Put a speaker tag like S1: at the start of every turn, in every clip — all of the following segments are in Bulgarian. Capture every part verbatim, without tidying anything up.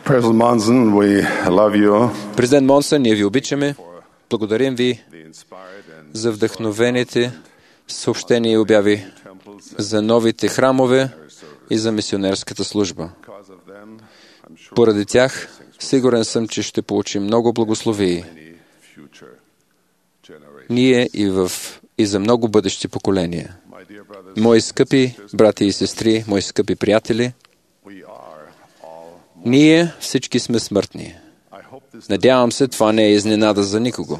S1: President Monson, we love you.
S2: Президент Монсън, ние ви обичаме. Благодарим ви за вдъхновените съобщения и обяви за новите храмове и за мисионерската служба. Поради тях, сигурен съм, че ще получим много благословии. Ние и, в, и за много бъдещи поколения. Мои скъпи брати и сестри, мои скъпи приятели, ние всички сме смъртни. Надявам се, това не е изненада за никого.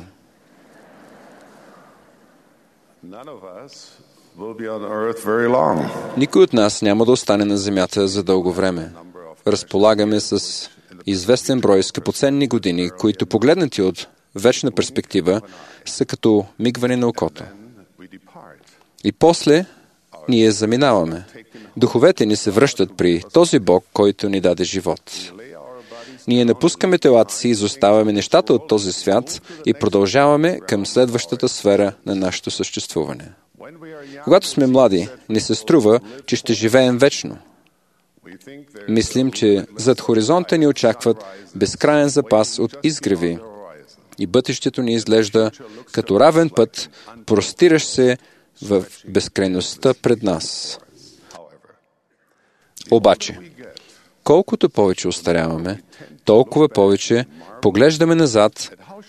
S2: Никой от нас няма да остане на земята за дълго време. Разполагаме с известен брой скъпоценни години, които погледнати от вечна перспектива са като мигване на окото. И после ние заминаваме. Духовете ни се връщат при този Бог, който ни даде живот. Ние напускаме телата си, изоставяме нещата от този свят и продължаваме към следващата сфера на нашето съществуване. Когато сме млади, ни се струва, че ще живеем вечно. Мислим, че зад хоризонта ни очакват безкрайен запас от изгреви и бъдещето ни изглежда като равен път, простиращ се в безкрайността пред нас. Обаче, колкото повече остаряваме, толкова повече поглеждаме назад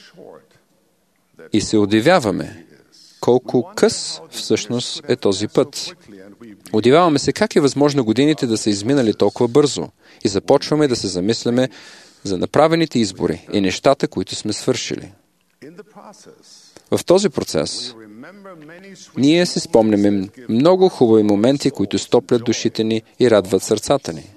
S2: и се удивяваме колко къс всъщност е този път. Удивяваме се как е възможно годините да са изминали толкова бързо и започваме да се замисляме за направените избори и нещата, които сме свършили. В този процес ние си спомняме много хубави моменти, които стоплят душите ни и радват сърцата ни.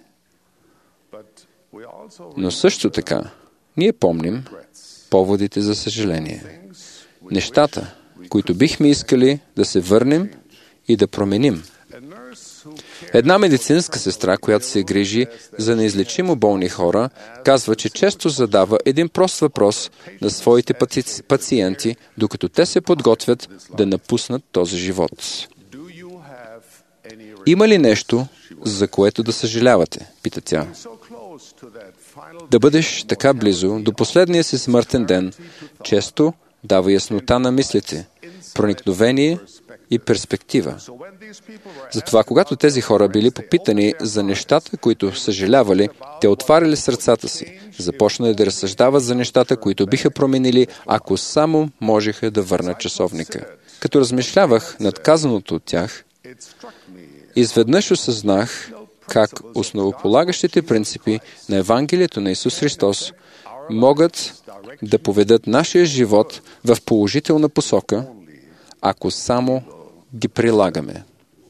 S2: Но също така, ние помним поводите за съжаление. Нещата, които бихме искали да се върнем и да променим. Една медицинска сестра, която се грижи за неизлечимо болни хора, казва, че често задава един прост въпрос на своите паци... пациенти, докато те се подготвят да напуснат този живот. Има ли нещо, за което да съжалявате? Пита тя. Да бъдеш така близо до последния си смъртен ден, често дава яснота на мислите, проникновение и перспектива. Затова, когато тези хора били попитани за нещата, които съжалявали, те отваряли сърцата си, започнали да разсъждават за нещата, които биха променили, ако само можеха да върнат часовника. Като размишлявах над казаното от тях, изведнъж осъзнах как основополагащите принципи на Евангелието на Исус Христос могат да поведат нашия живот в положителна посока, ако само ги прилагаме.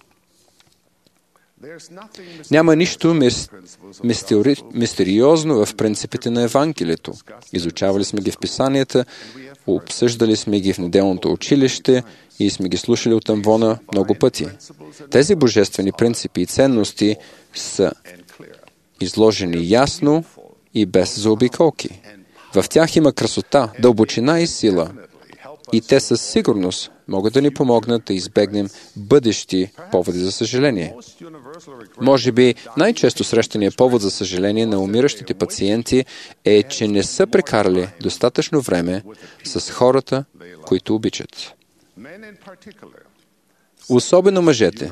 S2: Няма нищо мистери... мистериозно в принципите на Евангелието. Изучавали сме ги в Писанията, обсъждали сме ги в неделното училище и сме ги слушали от амвона много пъти. Тези божествени принципи и ценности са изложени ясно и без заобиколки. В тях има красота, дълбочина и сила. И те със сигурност могат да ни помогнат да избегнем бъдещи поводи за съжаление. Може би най-често срещания повод за съжаление на умиращите пациенти е, че не са прекарали достатъчно време с хората, които обичат. Особено мъжете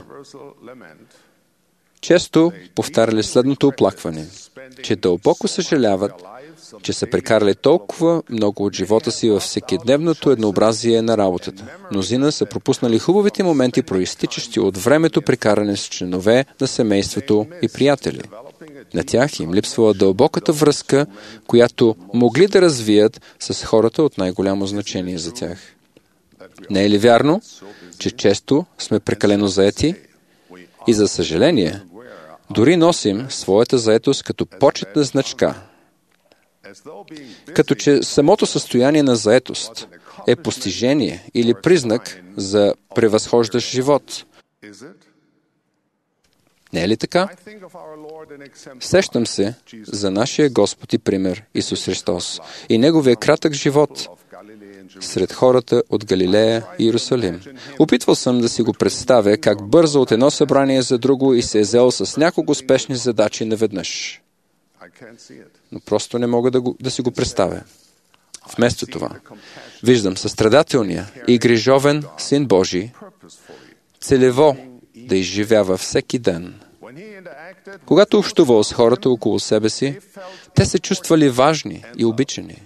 S2: често повтаряли следното оплакване, че дълбоко съжаляват, че са прекарали толкова много от живота си във всекидневното еднообразие на работата. Мнозина са пропуснали хубавите моменти, проистичащи от времето прекаране с членове на семейството и приятели. На тях им липсвала дълбоката връзка, която могли да развият с хората от най-голямо значение за тях. Не е ли вярно, че често сме прекалено заети и, за съжаление, дори носим своята заетост като почетна значка, като че самото състояние на заетост е постижение или признак за превъзхождащ живот. Не е ли така? Сещам се за нашия Господ и пример Исус Христос и Неговия кратък живот сред хората от Галилея и Иерусалим. Опитвал съм да си го представя как бързо от едно събрание за друго и се е взел с няколко спешни задачи наведнъж. но просто не мога да, го, да си го представя. Вместо това, виждам състрадателния и грижовен Син Божий целево да изживява всеки ден. Когато общувал с хората около себе си, те се чувствали важни и обичани.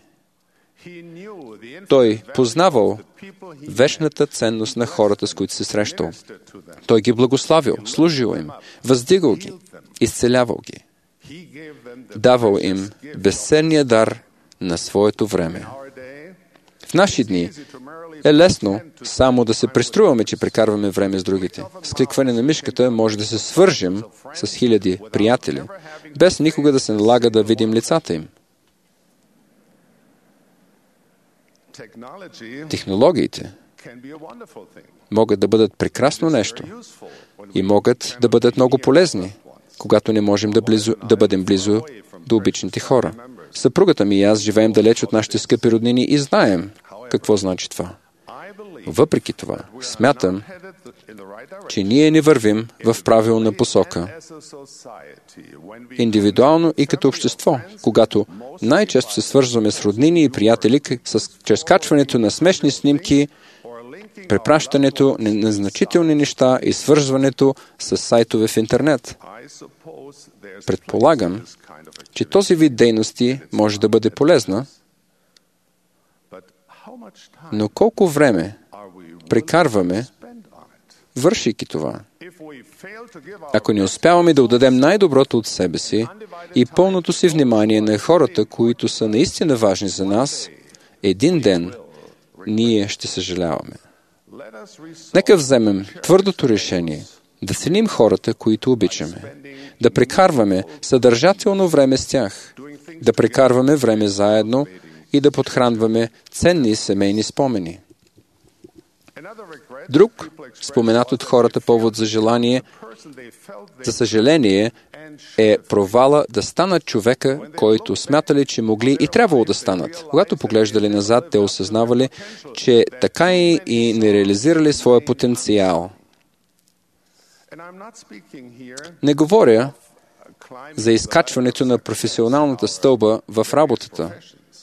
S2: Той познавал вечната ценност на хората, с които се срещал. Той ги благославил, служил им, въздигал ги, изцелявал ги. Давал им безценния дар на своето време. В наши дни е лесно само да се преструваме, че прекарваме време с другите. С кликване на мишката може да се свържем с хиляди приятели, без никога да се налага да видим лицата им. Технологиите могат да бъдат прекрасно нещо и могат да бъдат много полезни, когато не можем да, близо, да бъдем близо до обичните хора. Съпругата ми и аз живеем далеч от нашите скъпи роднини и знаем какво значи това. Въпреки това, смятам, че ние не вървим в правилна посока. Индивидуално и като общество, когато най-често се свързваме с роднини и приятели с, чрез качването на смешни снимки, препращането на незначителни неща и свързването с сайтове в интернет. Предполагам, че този вид дейности може да бъде полезна, но колко време прекарваме, вършейки това? Ако не успяваме да отдадем най-доброто от себе си и пълното си внимание на хората, които са наистина важни за нас, един ден ние ще съжаляваме. Нека вземем твърдото решение да ценим хората, които обичаме, да прекарваме съдържателно време с тях, да прекарваме време заедно и да подхранваме ценни семейни спомени. Друг, споменат от хората повод за желание, за съжаление, е провала да станат човека, който смятали, че могли и трябвало да станат. Когато поглеждали назад, те осъзнавали, че така и, и не реализирали своя потенциал. Не говоря за изкачването на професионалната стълба в работата.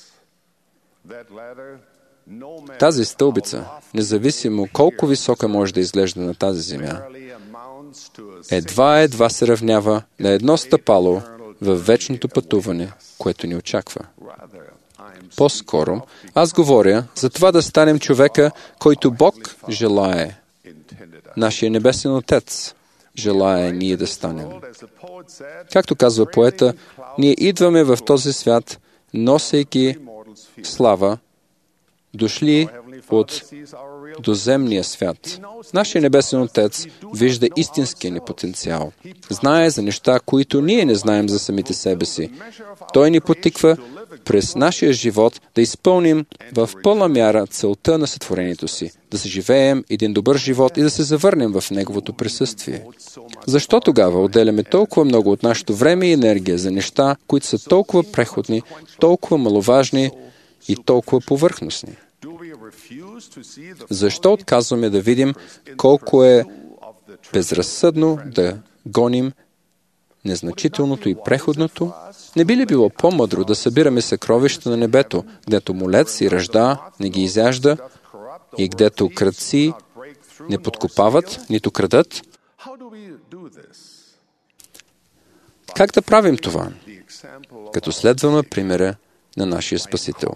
S2: Тази стълбица, независимо колко висока може да изглежда на тази земя, едва-едва се равнява на едно стъпало във вечното пътуване, което ни очаква. По-скоро, аз говоря за това да станем човека, който Бог желае. Нашия Небесен Отец желае ние да станем. Както казва поета, ние идваме в този свят, носейки слава, дошли от доземния свят. Нашия Небесен Отец вижда истинския ни потенциал. Знае за неща, които ние не знаем за самите себе си. Той ни потиква през нашия живот да изпълним в пълна мяра целта на сътворението си, да се живеем един добър живот и да се завърнем в Неговото присъствие. Защо тогава отделяме толкова много от нашето време и енергия за неща, които са толкова преходни, толкова маловажни и толкова повърхностни? Защо отказваме да видим колко е безразсъдно да гоним незначителното и преходното? Не би ли било по-мъдро да събираме съкровища на небето, гдето молец и ръжда не ги изяжда и гдето крадци не подкопават, нито крадат? Как да правим това? Като следваме примера на нашия Спасител.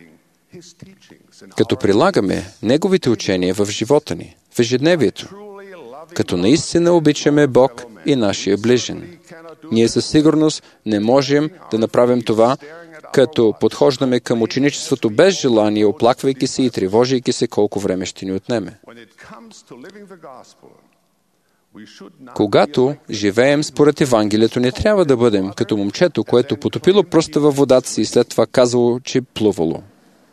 S2: Като прилагаме Неговите учения в живота ни, в ежедневието, като наистина обичаме Бог и нашия ближен. Ние със сигурност не можем да направим това, като подхождаме към ученичеството без желание, оплаквайки се и тревожейки се колко време ще ни отнеме. Когато живеем според Евангелието, не трябва да бъдем като момчето, което потопило пръста във водата си и след това казало, че плувало.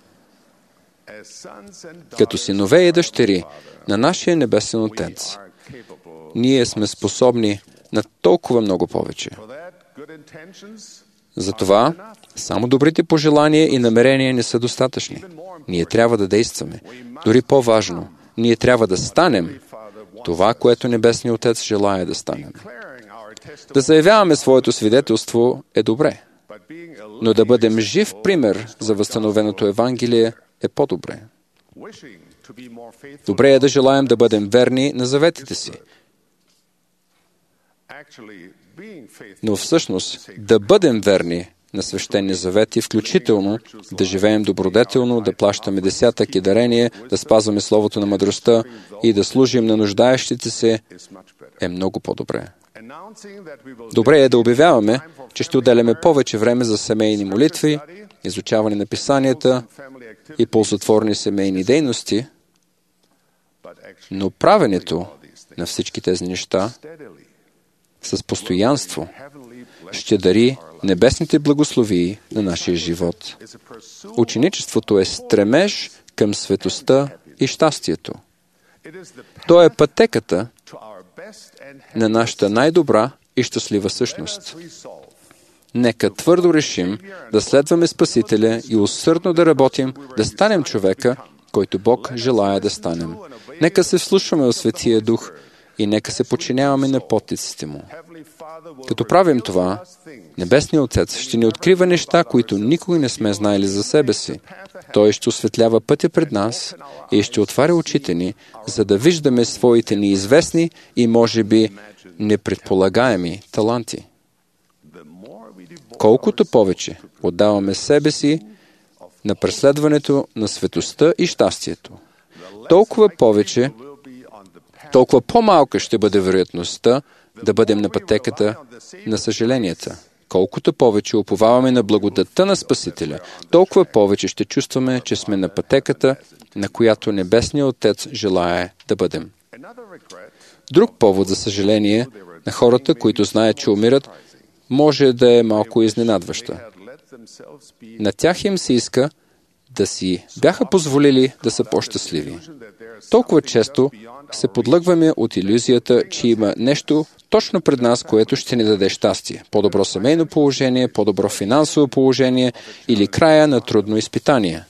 S2: Като синове и дъщери на нашия Небесен Отец, ние сме способни на толкова много повече. Затова само добрите пожелания и намерения не са достатъчни. Ние трябва да действаме. Дори по-важно, ние трябва да станем това, което Небесният Отец желая да станем. Да заявяваме своето свидетелство е добре, Но да бъдем жив пример за възстановеното Евангелие е по-добре. Добре е да желаем да бъдем верни на заветите си. Но всъщност да бъдем верни на свещени завети, включително да живеем добродетелно, да плащаме десятък и дарение, да спазваме словото на мъдростта и да служим на нуждаещите се, е много по-добре. Добре е да обявяваме, че ще отделяме повече време за семейни молитви, изучаване на писанията и ползотворни семейни дейности, но правенето на всички тези неща с постоянство ще дари небесните благословии на нашия живот. Ученичеството е стремеж към светостта и щастието. То е пътеката на нашата най-добра и щастлива същност. Нека твърдо решим да следваме Спасителя и усърдно да работим, да станем човека, който Бог желая да станем. Нека се вслушваме в Светия Дух и нека се подчиняваме на подтиците Му. Като правим това, Небесният Отец ще ни открива неща, които никога не сме знаели за себе си. Той ще осветлява пътя пред нас и ще отваря очите ни, за да виждаме своите неизвестни и може би непредполагаеми таланти. Колкото повече отдаваме себе си на преследването на светостта и щастието, толкова повече, толкова по-малка ще бъде вероятността да бъдем на пътеката на съжаленията. Колкото повече уповаваме на благодатта на Спасителя, толкова повече ще чувстваме, че сме на пътеката, на която Небесният Отец желае да бъдем. Друг повод за съжаление на хората, които знаят, че умират, може да е малко изненадваща. На тях им се иска да си бяха позволили да са по-щастливи. Толкова често се подлъгваме от илюзията, че има нещо точно пред нас, което ще ни даде щастие. По-добро семейно положение, по-добро финансово положение или края на трудно изпитание.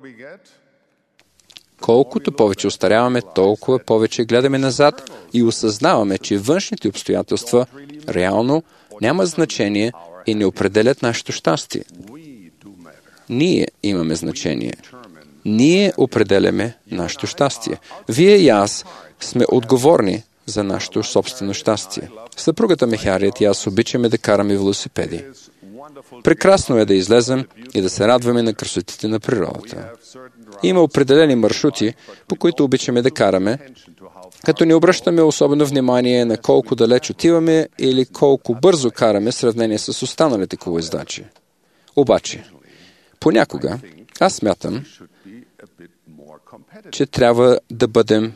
S2: Колкото повече остаряваме, толкова повече гледаме назад и осъзнаваме, че външните обстоятелства реално няма значение и не определят нашето щастие. Ние имаме значение. Ние определяме нашето щастие. Вие и аз сме отговорни за нашето собствено щастие. Съпругата ми Харриет и аз обичаме да караме велосипеди. Прекрасно е да излезем и да се радваме на красотите на природата. Има определени маршрути, по които обичаме да караме, като не обръщаме особено внимание на колко далеч отиваме или колко бързо караме в сравнение с останалите колоездачи. Обаче, понякога аз смятам, че трябва да бъдем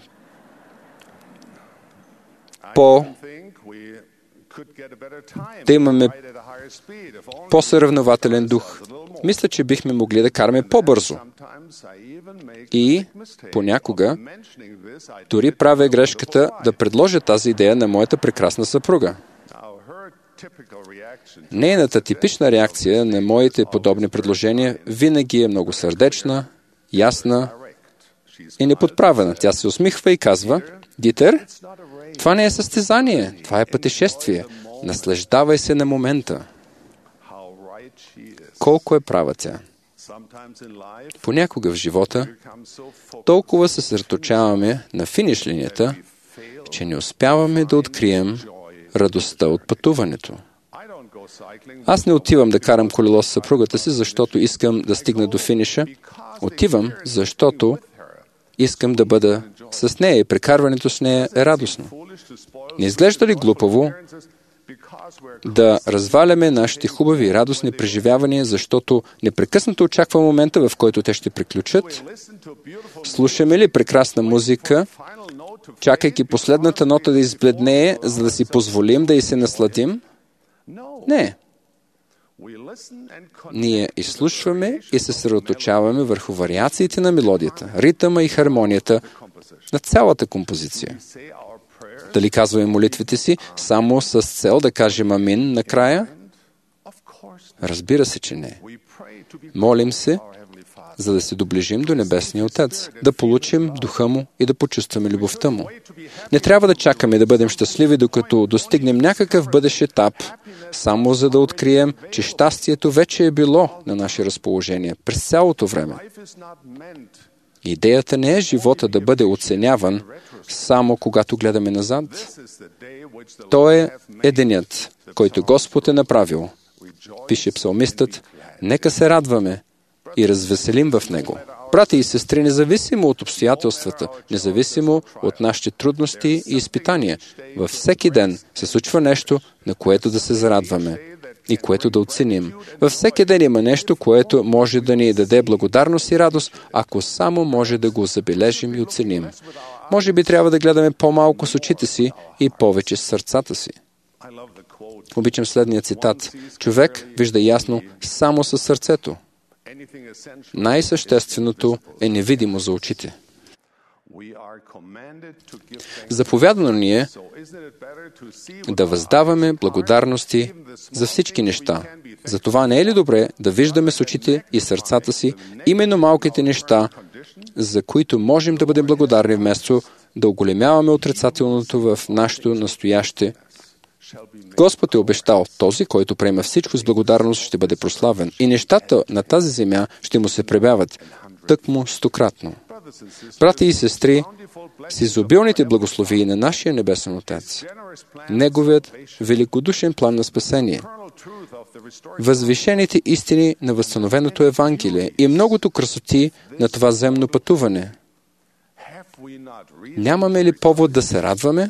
S2: по... да имаме по-съревнователен дух. Мисля, че бихме могли да караме по-бързо. И понякога дори правя грешката да предложа тази идея на моята прекрасна съпруга. Нейната типична реакция на моите подобни предложения винаги е много сърдечна, ясна и неподправена. Тя се усмихва и казва: Дитер, това не е състезание, това е пътешествие. Наслаждавай се на момента. Колко е права тя. Понякога в живота толкова се съсредоточаваме на финиш линията, че не успяваме да открием радостта от пътуването. Аз не отивам да карам колело с съпругата си, защото искам да стигна до финиша. Отивам, защото искам да бъда с нея и прекарването с нея е радостно. Не изглежда ли глупаво да разваляме нашите хубави и радостни преживявания, защото непрекъснато очаква момента, в който те ще приключат? Слушаме ли прекрасна музика, чакайки последната нота да избледнее, за да си позволим да й се насладим? Не. Ние изслушваме и се съсредоточаваме върху вариациите на мелодията, ритъма и хармонията на цялата композиция. Дали казваме молитвите си само с цел да кажем амин накрая? Разбира се, че не. Молим се, за да се доближим до Небесния Отец, да получим Духа Му и да почувстваме любовта Му. Не трябва да чакаме да бъдем щастливи, докато достигнем някакъв бъдещ етап, само за да открием, че щастието вече е било на наше разположение през цялото време. Идеята не е живота да бъде оценяван само когато гледаме назад. Той е, е денят, който Господ е направил. Пише псалмистът, нека се радваме и развеселим в него. Брати и сестри, независимо от обстоятелствата, независимо от нашите трудности и изпитания, във всеки ден се случва нещо, на което да се зарадваме и което да оценим. Във всеки ден има нещо, което може да ни даде благодарност и радост, ако само може да го забележим и оценим. Може би трябва да гледаме по-малко с очите си и повече с сърцата си. Обичам следния цитат. Човек вижда ясно само със сърцето. Най-същественото е невидимо за очите. Заповядано ни е да въздаваме благодарности за всички неща. Затова не е ли добре да виждаме с очите и сърцата си именно малките неща, за които можем да бъдем благодарни, вместо да оголемяваме отрицателното в нашето настояще. Господ е обещал, този, който приема всичко с благодарност, ще бъде прославен и нещата на тази земя ще му се прибавят тъкмо стократно. Брати и сестри, с изобилните благословии на нашия Небесен Отец, Неговият великодушен план на спасение, възвишените истини на възстановеното Евангелие и многото красоти на това земно пътуване, нямаме ли повод да се радваме?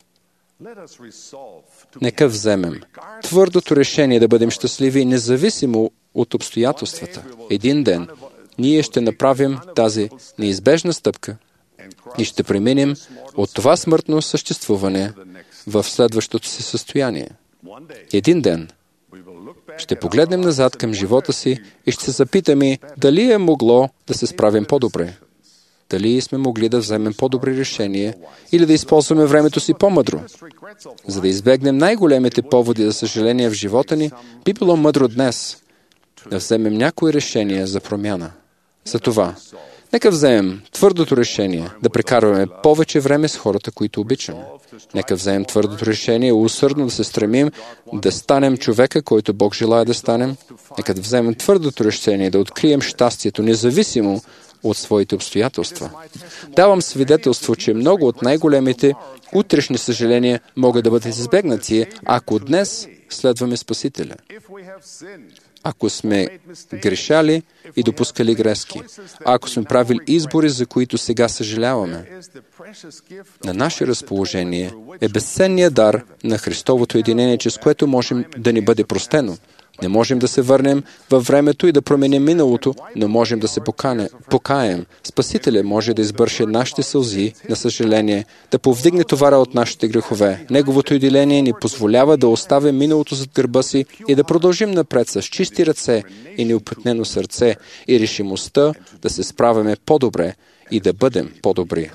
S2: Нека вземем твърдото решение да бъдем щастливи, независимо от обстоятелствата. Един ден ние ще направим тази неизбежна стъпка и ще преминем от това смъртно съществуване в следващото си състояние. Един ден ще погледнем назад към живота си и ще се запитаме дали е могло да се справим по-добре. Дали сме могли да вземем по-добри решения или да използваме времето си по-мъдро. За да избегнем най-големите поводи за съжаление в живота ни, би било мъдро днес да вземем някои решения за промяна. Затова, нека вземем твърдото решение да прекарваме повече време с хората, които обичаме. Нека вземем твърдото решение усърдно да се стремим да станем човека, който Бог желая да станем. Нека да вземем твърдото решение да открием щастието, независимо от своите обстоятелства. Давам свидетелство, че много от най-големите утрешни съжаления могат да бъдат избегнати, ако днес следваме Спасителя. Ако сме грешали и допускали грешки, ако сме правили избори, за които сега съжаляваме, на наше разположение е безценният дар на Христовото единение, чрез което можем да ни бъде простено. Не можем да се върнем във времето и да променим миналото, но можем да се покане, покаем. Спасителя може да избърше нашите сълзи на съжаление, да повдигне товара от нашите грехове. Неговото отделение ни позволява да оставим миналото зад гърба си и да продължим напред с чисти ръце и неопитнено сърце и решимостта да се справяме по-добре и да бъдем по-добри.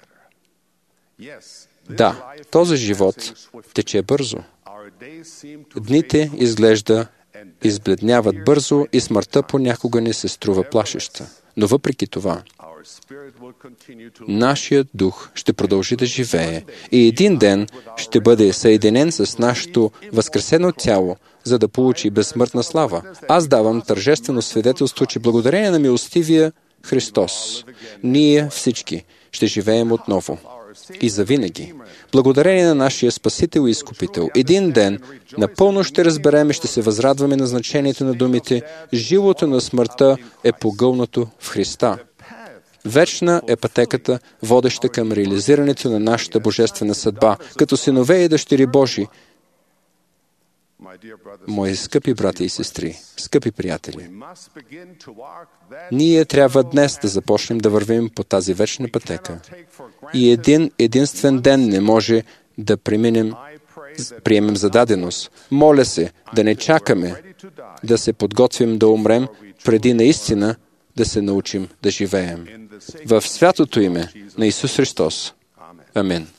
S2: Да, този живот тече бързо. Дните изглежда избледняват бързо и смъртта понякога не се струва плашеща. Но въпреки това, нашият дух ще продължи да живее и един ден ще бъде съединен с нашето възкресено тяло, за да получи безсмъртна слава. Аз давам тържествено свидетелство, че благодарение на милостивия Христос, ние всички ще живеем отново и завинаги. Благодарение на нашия Спасител и Изкупител, един ден напълно ще разберем и ще се възрадваме на значението на думите «Живото на смъртта е погълнато в Христа». Вечна е пътеката, водеща към реализирането на нашата божествена съдба, като синове и дъщери Божи. Мои скъпи брати и сестри, скъпи приятели, ние трябва днес да започнем да вървим по тази вечна пътека. И един единствен ден не може да преминем, приемем за даденост. Моля се да не чакаме да се подготвим да умрем, преди наистина да се научим да живеем. В святото име на Исус Христос. Амин.